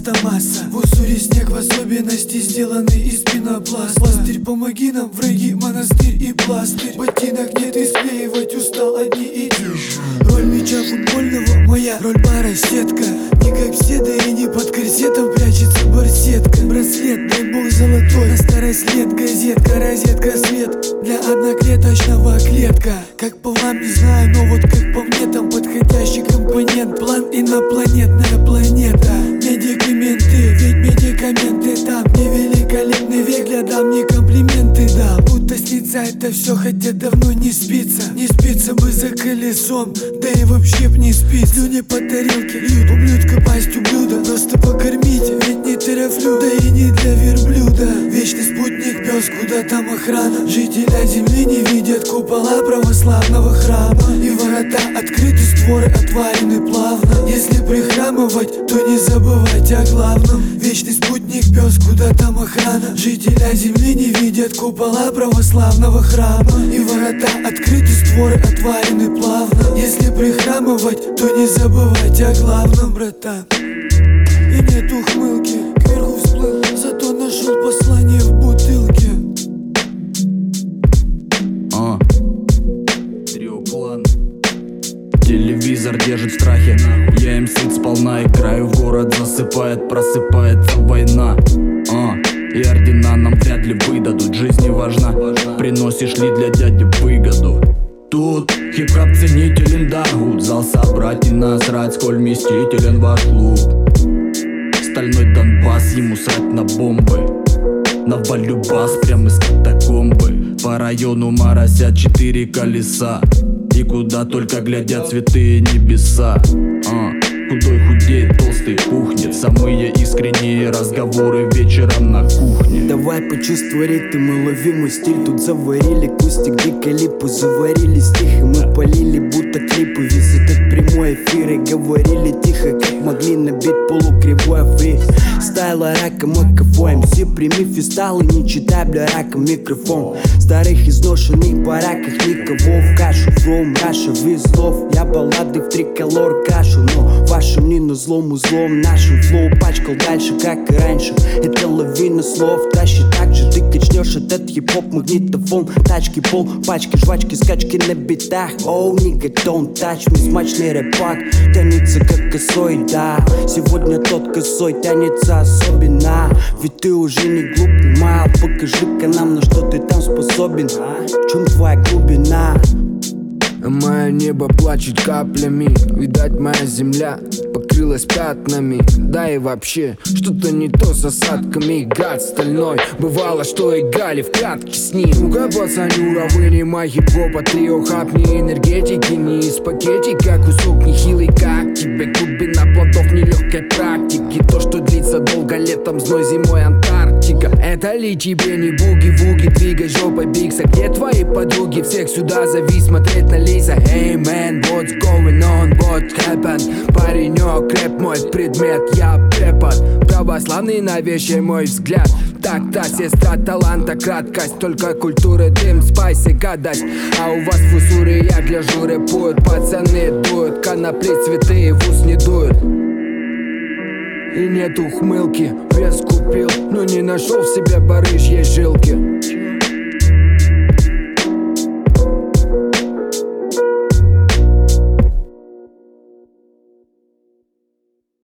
просто масса. В Уссури снег, в особенности сделанный из пенопласта. Пластырь, помоги нам, враги, монастырь и пластырь. Ботинок нет и склеивать устал одни и те же. Роль мяча футбольного моя, роль бара сетка. Не как все, да и не под корсетом прячется барсетка. Браслет, дай бог золотой, на старость лет газетка, розетка, свет для одноклеточного клетка. Как по вам не знаю, но вот как по мне там подходящий компонент. План инопланетная планета. Медикаменты, ведь медикаменты там. Не великолепный век для дам, не комплименты дам. Будто снится это все, хотя давно не спится. Не спится бы за колесом, да и вообще б не спит. Слюни по тарелке льют, ублюдка пастью блюда. Просто покормите, ведь не торофлю, да и не для верблюда. Вечный спутник пес, куда там охрана. Жителя земли не видят купола православного храма. И ворота открыты, створы отварены плавно. Если прихрамывать, то не забывать о главном. Вечный спутник пес, куда там охрана. Жителя земли не видят купола православного храма. И ворота открыты, створы отварены плавно. Если прихрамывать, то не забывать о главном, братан. И нет ухмылки, кверху всплыл, зато нашел послание в бутылке. Триоклан. Телевизор держит в страхе. Я им сыт сполна, играю в город, засыпает, просыпается война. И ордена нам вряд ли выдадут. Жизнь не важна, приносишь ли для дяди выгоду. Тут хип-хоп ценителен дорогут. Зал собрать и насрать, сколь вместителен ваш клуб. Стальной Донбасс, ему срать на бомбы. Навалю бас прям из катакомбы. По району моросят 4 колеса. И куда только глядят святые небеса. Худой худеет, толстый пухнет. Самые искренние разговоры вечером на кухне. Давай почувствуй ритм и лови мой стиль. Тут заварили кустик дикой липы, заварили стихи, мы полили будто клипы. Весь этот прямой эфир и говорили тихо, как могли набить полукривой фри. Стайла рака, мой КФ МС, прими фистал и не читай, бля, раком микрофон. Старых изношенных бараках никого в кашу. Фром Раша, визлов, я баллады в триколор кашу. Но вашим не назлом, узлом нашим флоу пачкал дальше, как и раньше. Это лавина слов, тащи так же. Ты качнешь этот хип-хоп, магнитофон. Тачки, пол, пачки, жвачки, скачки на битах. Оу, nigga, don't touch me. Смачный рэпак тянется как косой, да. Сегодня тот косой тянется особенно. Ведь ты уже не глупый мал. Покажи-ка нам, на что ты там способен. В чем твоя глубина? Мое небо плачет каплями. Видать, моя земля покрылась пятнами. Да и вообще, что-то не то с осадками. Гад стальной, бывало, что и Гали в кратке с ним. Ну-ка, пацанюра, вынимай хип-хопа. Трио хапни энергетики, не из пакетика. Кусок нехилый, как тебе. Глубина плодов нелегкой практики. То, что длится долго летом, зной зимой Антарктика. Это ли тебе не буги-вуги? Двигай жопой бикса. Где твои подруги? Всех сюда зови смотреть на Лиза. Hey man, what's going on? What happened? Паренек, рэп мой предмет, я препод. Православный на вещи мой взгляд. Так-то, сестра таланта, краткость. Только культуры, дым, спайси, гадость. А у вас в Уссури, я гляжу, рэпуют. Пацаны дуют, конопли цветы в ус не дуют. И нет ухмылки, вес купил, но не нашел в себе барыжьей жилки.